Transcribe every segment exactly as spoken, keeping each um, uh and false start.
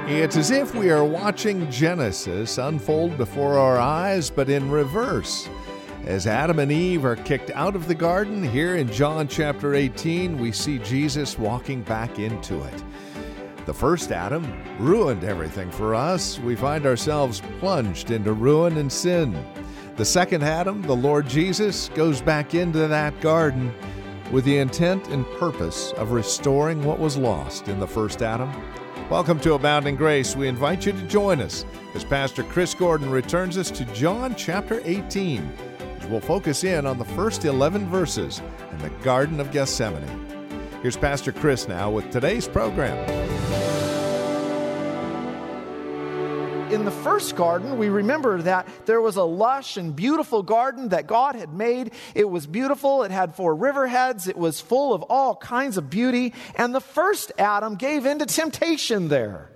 It's as if we are watching Genesis unfold before our eyes, but in reverse. As Adam and Eve are kicked out of the garden, here in John chapter eighteen, we see Jesus walking back into it. The first Adam ruined everything for us. We find ourselves plunged into ruin and sin. The second Adam, the Lord Jesus, goes back into that garden with the intent and purpose of restoring what was lost in the first Adam. Welcome to Abounding Grace. We invite you to join us as Pastor Chris Gordon returns us to John chapter eighteen, as we'll focus in on the first eleven verses in the Garden of Gethsemane. Here's Pastor Chris now with today's program. In the first garden, we remember that there was a lush and beautiful garden that God had made. It was beautiful. It had four riverheads. It was full of all kinds of beauty. And the first Adam gave in to temptation there.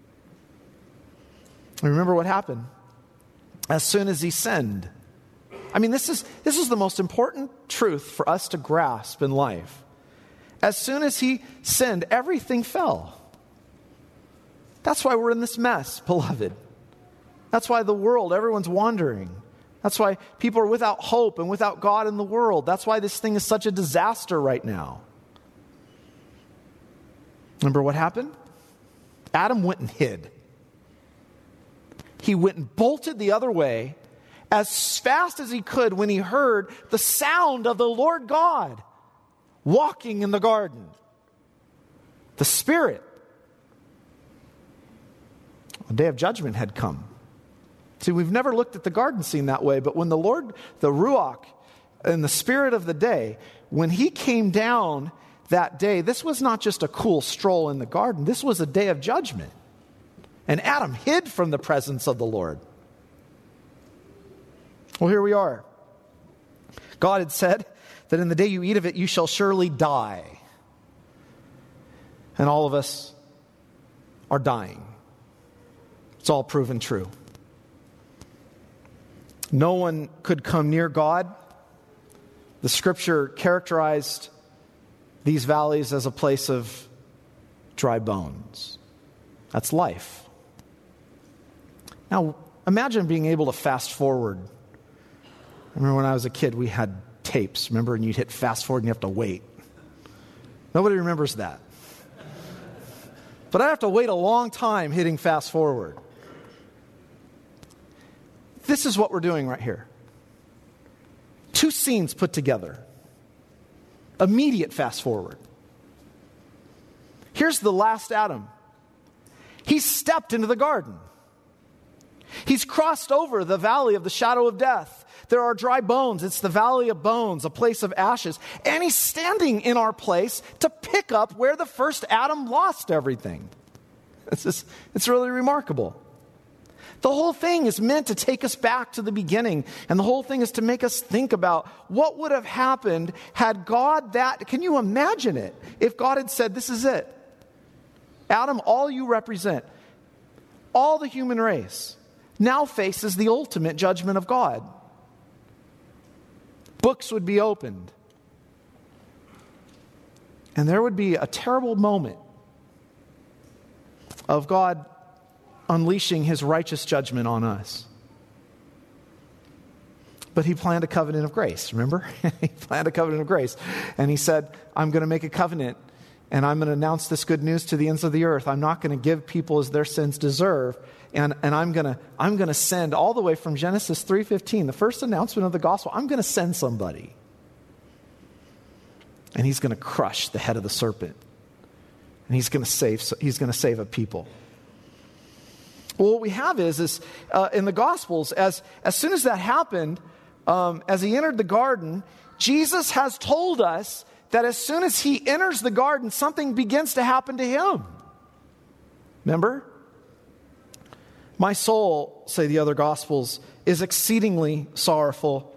Remember what happened? As soon as he sinned. I mean, this is, this is the most important truth for us to grasp in life. As soon as he sinned, everything fell. That's why we're in this mess, beloved. That's why the world, everyone's wandering. That's why people are without hope and without God in the world. That's why this thing is such a disaster right now. Remember what happened? Adam went and hid. He went and bolted the other way as fast as he could when he heard the sound of the Lord God walking in the garden. The Spirit. The day of judgment had come. See, we've never looked at the garden scene that way, but when the Lord, the Ruach, and the Spirit of the day, when he came down that day, this was not just a cool stroll in the garden. This was a day of judgment. And Adam hid from the presence of the Lord. Well, here we are. God had said that in the day you eat of it, you shall surely die. And all of us are dying. It's all proven true. No one could come near God. The scripture characterized these valleys as a place of dry bones. That's life. Now, imagine being able to fast forward. I remember when I was a kid, we had tapes, remember, and you'd hit fast forward and you have to wait. Nobody remembers that. But I have to wait a long time hitting fast forward. This is what we're doing right here. Two scenes put together. Immediate fast forward. Here's the last Adam. He's stepped into the garden. He's crossed over the valley of the shadow of death. There are dry bones. It's the valley of bones, a place of ashes. And he's standing in our place to pick up where the first Adam lost everything. It's just, it's really remarkable. The whole thing is meant to take us back to the beginning. And the whole thing is to make us think about what would have happened had God that... Can you imagine it? If God had said, this is it. Adam, all you represent, all the human race, now faces the ultimate judgment of God. Books would be opened. And there would be a terrible moment of God unleashing his righteous judgment on us. But he planned a covenant of grace, remember? He planned a covenant of grace. And he said, I'm going to make a covenant and I'm going to announce this good news to the ends of the earth. I'm not going to give people as their sins deserve. And, and I'm going to I'm going to send all the way from Genesis three fifteen, the first announcement of the gospel, I'm going to send somebody. And he's going to crush the head of the serpent. And he's going to save he's going to save a people. Well, what we have is, is uh, in the Gospels, as, as soon as that happened, um, as he entered the garden, Jesus has told us that as soon as he enters the garden, something begins to happen to him. Remember? My soul, say the other Gospels, is exceedingly sorrowful.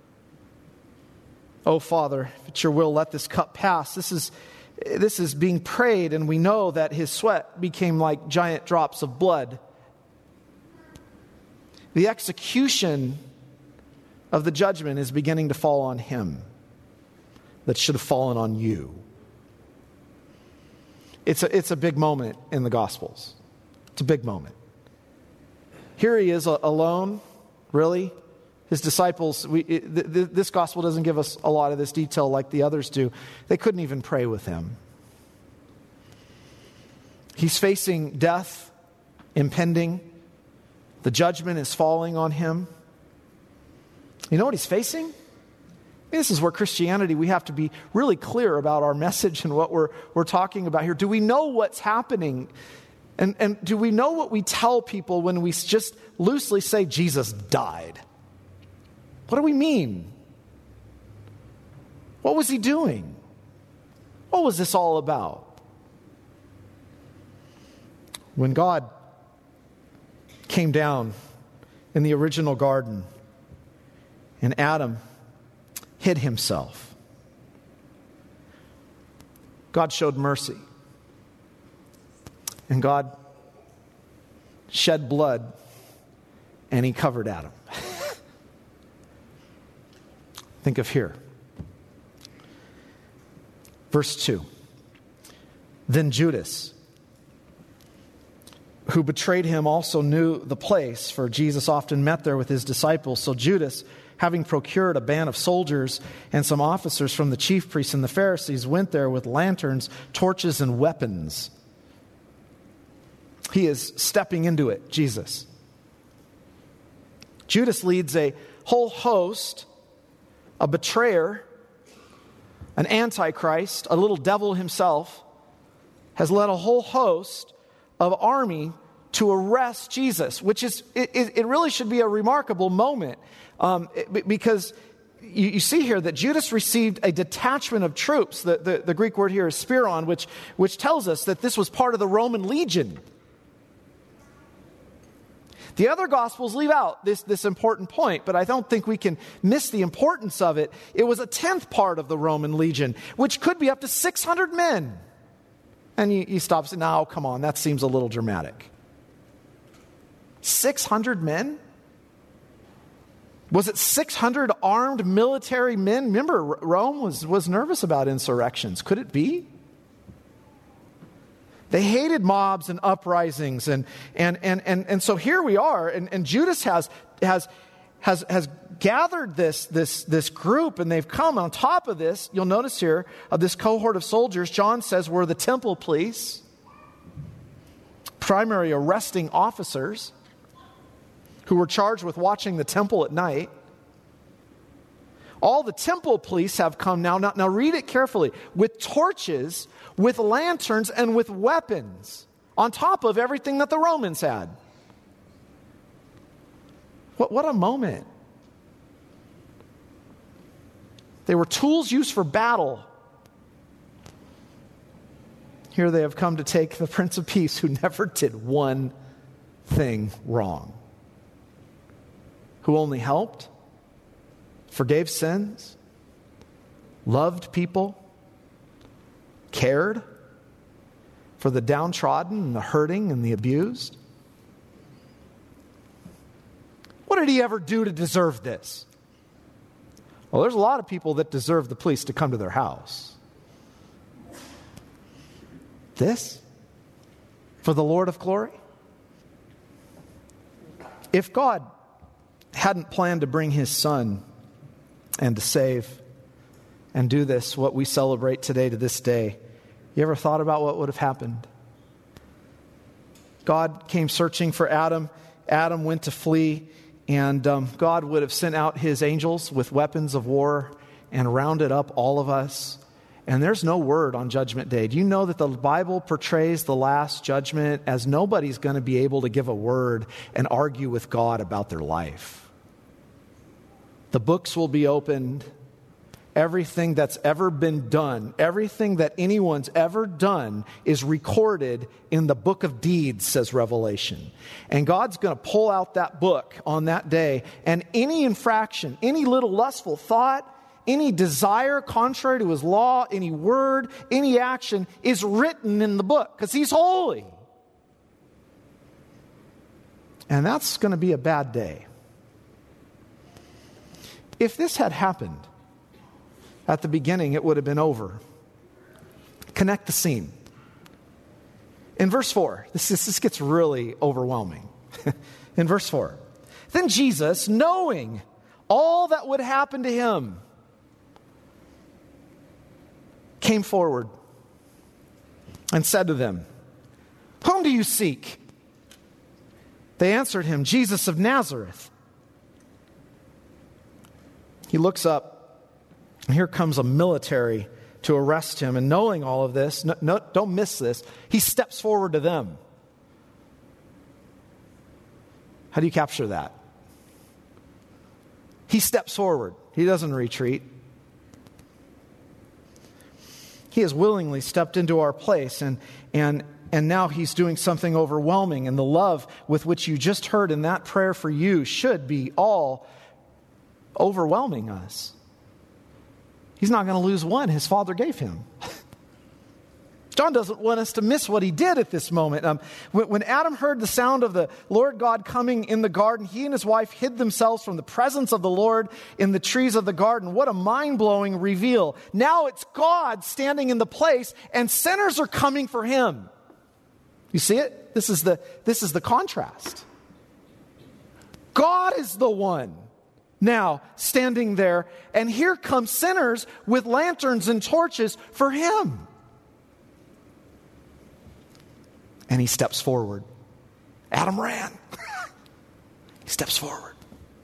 Oh, Father, if it's your will, let this cup pass. This is, this is being prayed, and we know that his sweat became like giant drops of blood. The execution of the judgment is beginning to fall on him that should have fallen on you. It's a, it's a big moment in the Gospels. It's a big moment. Here he is alone, really. His disciples, we, it, th- th- this gospel doesn't give us a lot of this detail like the others do. They couldn't even pray with him. He's facing death impending. The judgment is falling on him. You know what he's facing? This is where Christianity, we have to be really clear about our message and what we're, we're talking about here. Do we know what's happening? And, and do we know what we tell people when we just loosely say Jesus died? What do we mean? What was he doing? What was this all about? When God came down in the original garden and Adam hid himself, God showed mercy. And God shed blood and he covered Adam. Think of here. Verse two. Then Judas, who betrayed him, also knew the place, for Jesus often met there with his disciples. So Judas, having procured a band of soldiers and some officers from the chief priests and the Pharisees, went there with lanterns, torches, and weapons. He is stepping into it, Jesus. Judas leads a whole host, a betrayer, an antichrist, a little devil himself, has led a whole host of army to arrest Jesus, which is, it, it really should be a remarkable moment um, it, because you, you see here that Judas received a detachment of troops. The, the, the Greek word here is spiron, which, which tells us that this was part of the Roman legion. The other Gospels leave out this, this important point, but I don't think we can miss the importance of it. It was a tenth part of the Roman legion, which could be up to six hundred men. And you, you stop and say, no, come on, that seems a little dramatic. six hundred men? Was it six hundred armed military men? Remember, Rome was, was nervous about insurrections. Could it be? They hated mobs and uprisings. And and and and, and so here we are. And, and Judas has has has has gathered this, this, this group, and they've come on top of this. You'll notice here, of this cohort of soldiers, John says were the temple police, primary arresting officers who were charged with watching the temple at night. All the temple police have come now. Now, now read it carefully. With torches, with lanterns, and with weapons on top of everything that the Romans had. What, what a moment. They were tools used for battle. Here they have come to take the Prince of Peace, who never did one thing wrong, who only helped, forgave sins, loved people, cared for the downtrodden and the hurting and the abused. What did he ever do to deserve this? Well, there's a lot of people that deserve the police to come to their house. This? For the Lord of glory? If God hadn't planned to bring his son and to save and do this, what we celebrate today to this day, you ever thought about what would have happened? God came searching for Adam. Adam went to flee, and um, God would have sent out his angels with weapons of war and rounded up all of us. And there's no word on Judgment Day. Do you know that the Bible portrays the last judgment as nobody's going to be able to give a word and argue with God about their life? The books will be opened. Everything that's ever been done, everything that anyone's ever done is recorded in the book of deeds, says Revelation. And God's going to pull out that book on that day, and any infraction, any little lustful thought, any desire contrary to his law, any word, any action is written in the book because he's holy. And that's going to be a bad day. If this had happened at the beginning, it would have been over. Connect the scene. In verse four, this, this, this gets really overwhelming. In verse four, then Jesus, knowing all that would happen to him, came forward and said to them, whom do you seek? They answered him, Jesus of Nazareth. He looks up, and here comes a military to arrest him. And knowing all of this, no, no, don't miss this, he steps forward to them. How do you capture that? He steps forward. He doesn't retreat. He has willingly stepped into our place, and and and now he's doing something overwhelming. And the love with which you just heard in that prayer for you should be all overwhelming us. He's not going to lose one his Father gave him. John doesn't want us to miss what he did at this moment. Um, when, when Adam heard the sound of the Lord God coming in the garden, he and his wife hid themselves from the presence of the Lord in the trees of the garden. What a mind-blowing reveal. Now it's God standing in the place, and sinners are coming for him. You see it? This is the, this is the contrast. God is the one now standing there, and here come sinners with lanterns and torches for him. And he steps forward. Adam ran. He steps forward.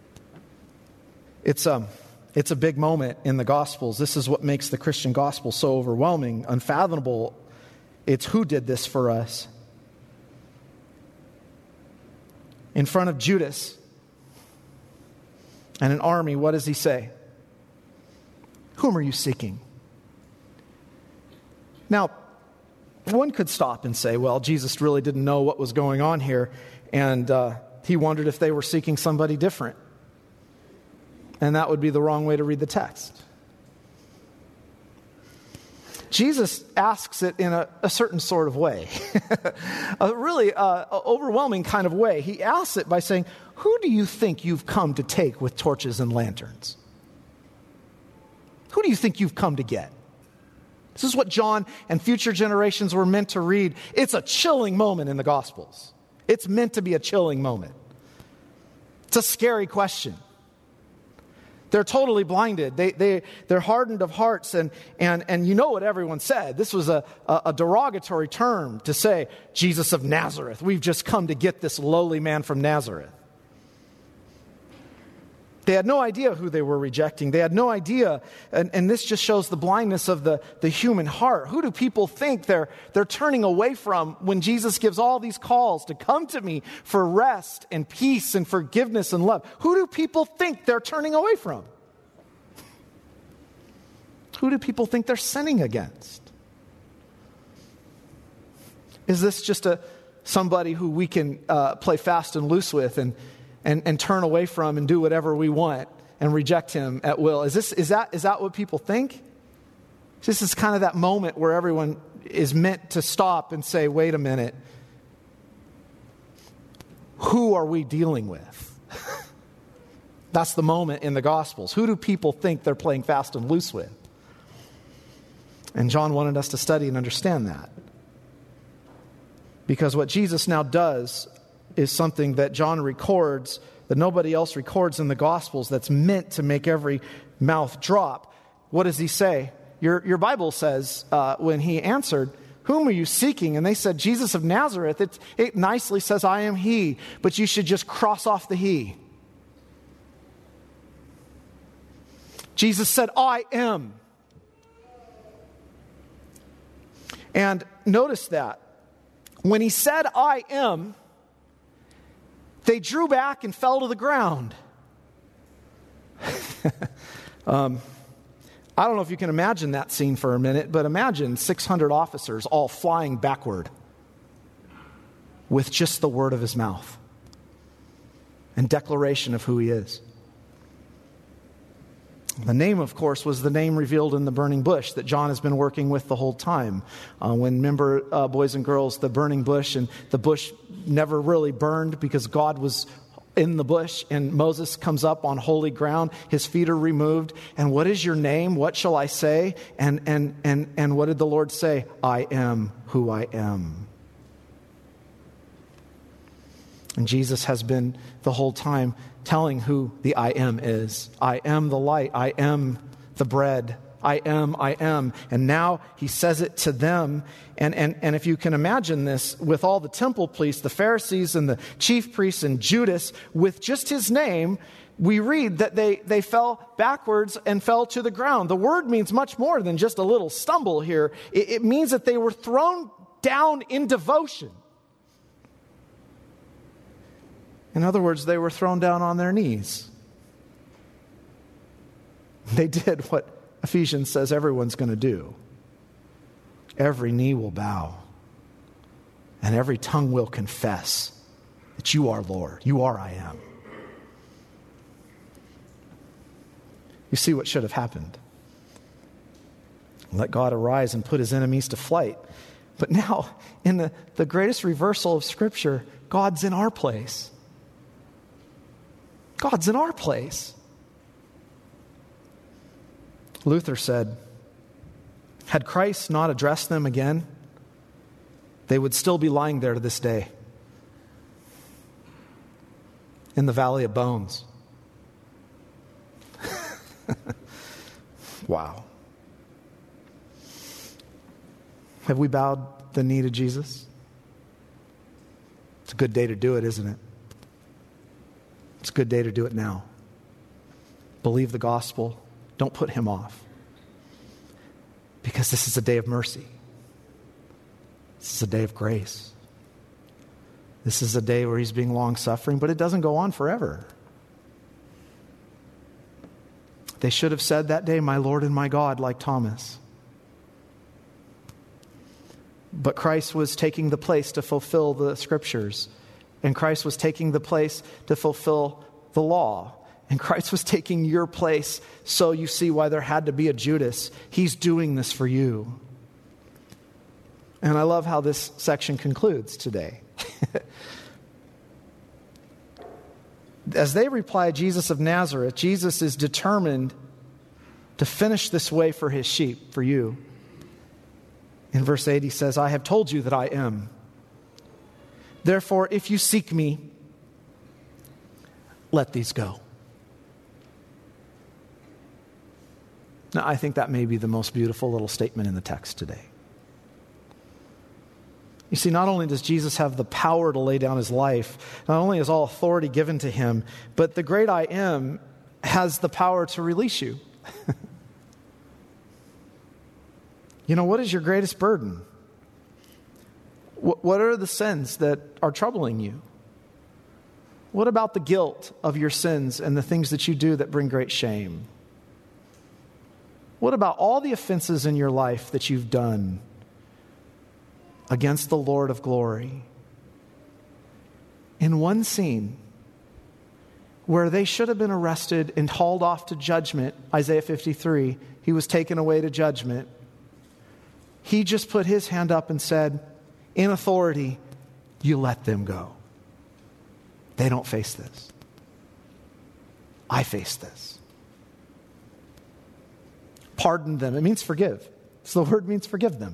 It's um, it's a big moment in the Gospels. This is what makes the Christian gospel so overwhelming, unfathomable. It's who did this for us. In front of Judas and an army, what does he say? Whom are you seeking? Now, one could stop and say, well, Jesus really didn't know what was going on here, and uh, he wondered if they were seeking somebody different. And that would be the wrong way to read the text. Jesus asks it in a, a certain sort of way, a really uh, overwhelming kind of way. He asks it by saying, who do you think you've come to take with torches and lanterns? Who do you think you've come to get? This is what John and future generations were meant to read. It's a chilling moment in the Gospels. It's meant to be a chilling moment. It's a scary question. They're totally blinded. They, they, they're hardened of hearts. And, and, and you know what everyone said. This was a, a, a derogatory term to say, Jesus of Nazareth. We've just come to get this lowly man from Nazareth. They had no idea who they were rejecting. They had no idea. And, and this just shows the blindness of the, the human heart. Who do people think they're, they're turning away from when Jesus gives all these calls to come to me for rest and peace and forgiveness and love? Who do people think they're turning away from? Who do people think they're sinning against? Is this just a somebody who we can uh, play fast and loose with and And, and turn away from and do whatever we want and reject him at will? Is this is that is that what people think? This is kind of that moment where everyone is meant to stop and say, wait a minute, who are we dealing with? That's the moment in the Gospels. Who do people think they're playing fast and loose with? And John wanted us to study and understand that. Because what Jesus now does is something that John records that nobody else records in the Gospels, that's meant to make every mouth drop. What does he say? Your, your Bible says uh, when he answered, whom are you seeking? And they said, Jesus of Nazareth. It, it nicely says, I am he, but you should just cross off the he. Jesus said, I am. And notice that. When he said, I am, they drew back and fell to the ground. um, I don't know if you can imagine that scene for a minute, but imagine six hundred officers all flying backward with just the word of his mouth and declaration of who he is. The name, of course, was the name revealed in the burning bush that John has been working with the whole time. Uh, when, remember, uh, boys and girls, the burning bush, and the bush never really burned because God was in the bush, and Moses comes up on holy ground. His feet are removed. And what is your name? What shall I say? And, and, and, and what did the Lord say? I am who I am. And Jesus has been the whole time telling who the I am is. I am the light. I am the bread. I am, I am. And now he says it to them. And, and, and if you can imagine this, with all the temple priests, the Pharisees and the chief priests and Judas, with just his name, we read that they, they fell backwards and fell to the ground. The word means much more than just a little stumble here. It, it means that they were thrown down in devotion. In other words, they were thrown down on their knees. They did what Ephesians says everyone's going to do. Every knee will bow, and every tongue will confess that you are Lord. You are I am. You see what should have happened. Let God arise and put his enemies to flight. But now, in the, the greatest reversal of Scripture, God's in our place. God's in our place. Luther said, had Christ not addressed them again, they would still be lying there to this day in the valley of bones. Wow. Have we bowed the knee to Jesus? It's a good day to do it, isn't it? It's a good day to do it now. Believe the gospel. Don't put him off. Because this is a day of mercy. This is a day of grace. This is a day where he's being long-suffering, but it doesn't go on forever. They should have said that day, my Lord and my God, like Thomas. But Christ was taking the place to fulfill the Scriptures. And Christ was taking the place to fulfill the law. And Christ was taking your place, so you see why there had to be a Judas. He's doing this for you. And I love how this section concludes today. As they reply, Jesus of Nazareth, Jesus is determined to finish this way for his sheep, for you. In verse eight, he says, I have told you that I am. Therefore, if you seek me, let these go. Now, I think that may be the most beautiful little statement in the text today. You see, not only does Jesus have the power to lay down his life, not only is all authority given to him, but the great I am has the power to release you. You know, what is your greatest burden? What are the sins that are troubling you? What about the guilt of your sins and the things that you do that bring great shame? What about all the offenses in your life that you've done against the Lord of glory? In one scene where they should have been arrested and hauled off to judgment, Isaiah fifty-three, he was taken away to judgment. He just put his hand up and said, in authority, you let them go. They don't face this. I face this. Pardon them. It means forgive. So the word means forgive them.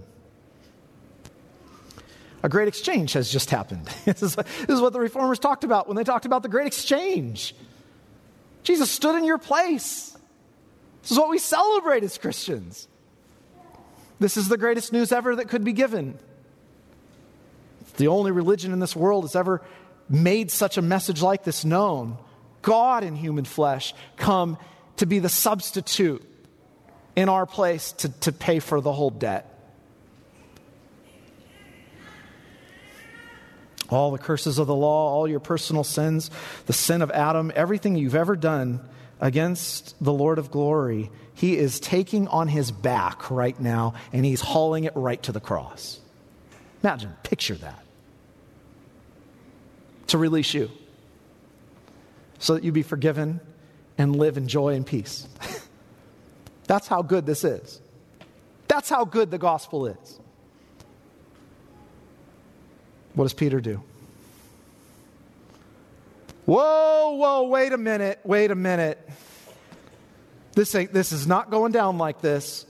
A great exchange has just happened. This is, this is what the Reformers talked about when they talked about the great exchange. Jesus stood in your place. This is what we celebrate as Christians. This is the greatest news ever that could be given. It's the only religion in this world that's ever made such a message like this known. God in human flesh come to be the substitute in our place to, to pay for the whole debt. All the curses of the law, all your personal sins, the sin of Adam, everything you've ever done against the Lord of glory, he is taking on his back right now, and he's hauling it right to the cross. Imagine, picture that. To release you, so that you be forgiven and live in joy and peace. That's how good this is. That's how good the gospel is. What does Peter do? Whoa, whoa, wait a minute, wait a minute. This ain't, this is not going down like this.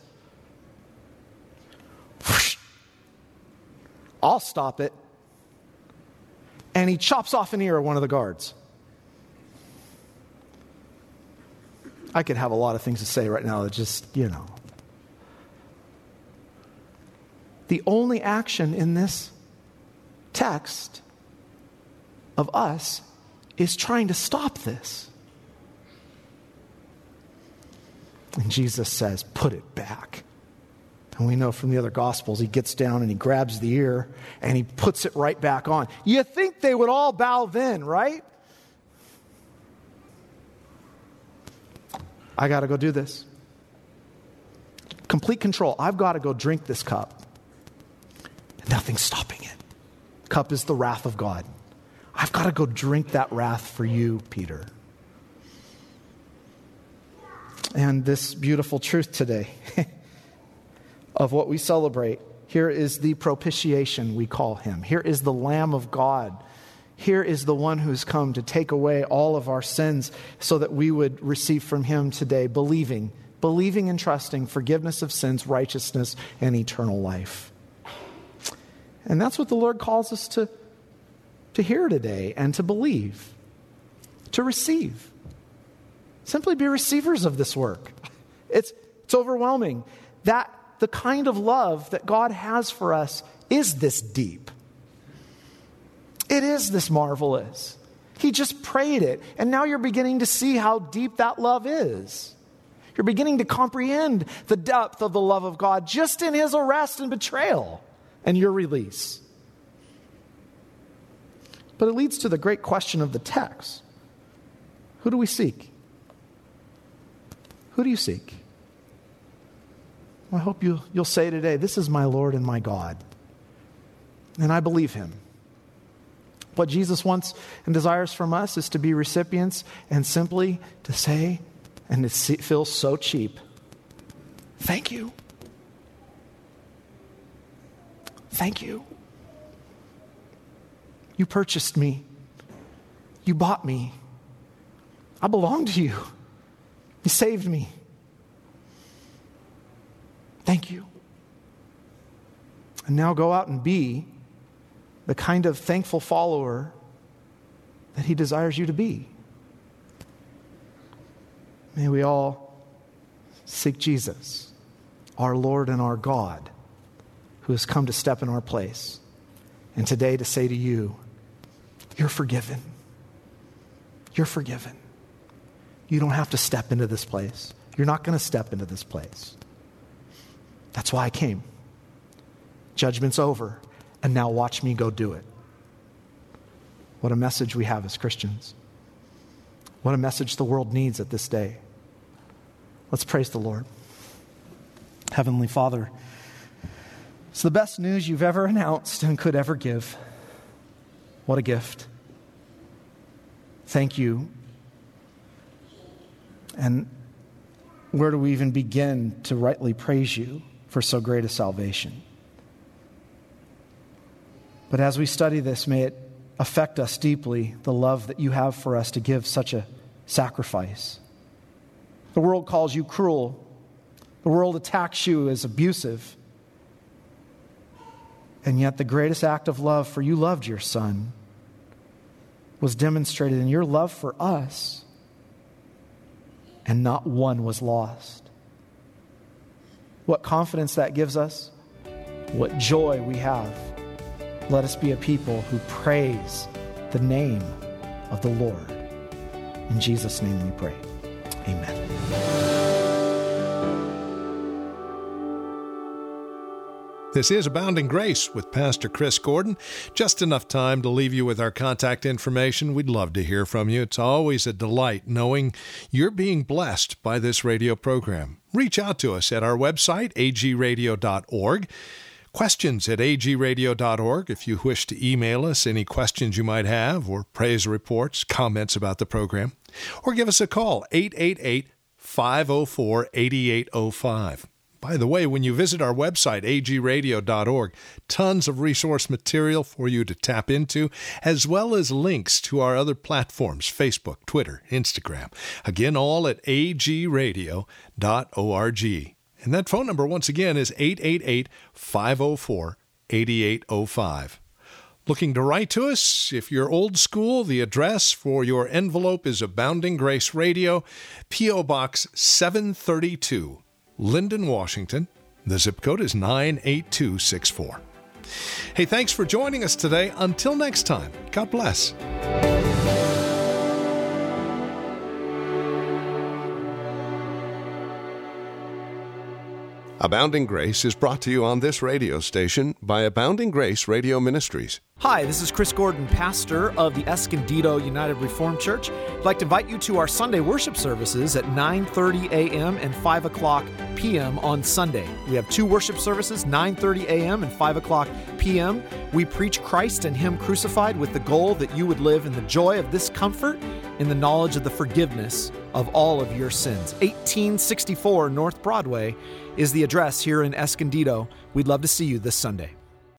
I'll stop it. and he chops off an ear of one of the guards. I could have a lot of things to say right now that just, you know. The only action in this text of us is trying to stop this. And Jesus says, put it back. And we know from the other Gospels, he gets down and he grabs the ear and he puts it right back on. You think they would all bow then, right? I got to go do this. Complete control. I've got to go drink this cup. Nothing's stopping it. Cup is the wrath of God. I've got to go drink that wrath for you, Peter. And this beautiful truth today of what we celebrate, here is the propitiation, we call him. Here is the Lamb of God. Here is the one who's come to take away all of our sins so that we would receive from him today, believing, believing and trusting forgiveness of sins, righteousness, and eternal life. And that's what the Lord calls us to, to hear today and to believe, to receive. Simply be receivers of this work. It's, it's overwhelming that the kind of love that God has for us is this deep. It is this marvelous. He just prayed it, and now you're beginning to see how deep that love is. You're beginning to comprehend the depth of the love of God just in his arrest and betrayal and your release. But it leads to the great question of the text. Who do we seek? Who do you seek? Well, I hope you, you'll say today, this is my Lord and my God. And I believe him. What Jesus wants and desires from us is to be recipients and simply to say, and it feels so cheap, thank you. Thank you. You purchased me. You bought me. I belong to you. You saved me. Thank you. And now go out and be the kind of thankful follower that he desires you to be. May we all seek Jesus, our Lord and our God, who has come to step in our place. And today to say to you, you're forgiven. You're forgiven. You don't have to step into this place. You're not going to step into this place. That's why I came. Judgment's over. And now watch me go do it. What a message we have as Christians. What a message the world needs at this day. Let's praise the Lord. Heavenly Father, it's the best news you've ever announced and could ever give. What a gift. Thank you. And where do we even begin to rightly praise you for so great a salvation? But as we study this, may it affect us deeply, the love that you have for us to give such a sacrifice. The world calls you cruel. The world attacks you as abusive. And yet the greatest act of love, for you loved your Son, was demonstrated in your love for us, and not one was lost. What confidence that gives us, what joy we have. Let us be a people who praise the name of the Lord. In Jesus' name we pray. Amen. This is Abounding Grace with Pastor Chris Gordon. Just enough time to leave you with our contact information. We'd love to hear from you. It's always a delight knowing you're being blessed by this radio program. Reach out to us at our website, a g radio dot org. Questions at a g radio dot org if you wish to email us any questions you might have or praise reports, comments about the program. Or give us a call, eight eight eight, five oh four, eight eight oh five. By the way, when you visit our website, a g radio dot org, tons of resource material for you to tap into, as well as links to our other platforms, Facebook, Twitter, Instagram. Again, all at a g radio dot org. And that phone number, once again, is eight eight eight, five oh four, eight eight oh five. Looking to write to us? If you're old school, the address for your envelope is Abounding Grace Radio, P O Box seven thirty-two, Linden, Washington. The zip code is nine eight two six four. Hey, thanks for joining us today. Until next time, God bless. Abounding Grace is brought to you on this radio station by Abounding Grace Radio Ministries. Hi, this is Chris Gordon, pastor of the Escondido United Reformed Church. I'd like to invite you to our Sunday worship services at nine thirty a.m. and five o'clock p.m. on Sunday. We have two worship services, nine thirty a.m. and five o'clock p.m. We preach Christ and Him crucified with the goal that you would live in the joy of this comfort, in the knowledge of the forgiveness of all of your sins. eighteen sixty-four North Broadway is the address here in Escondido. We'd love to see you this Sunday.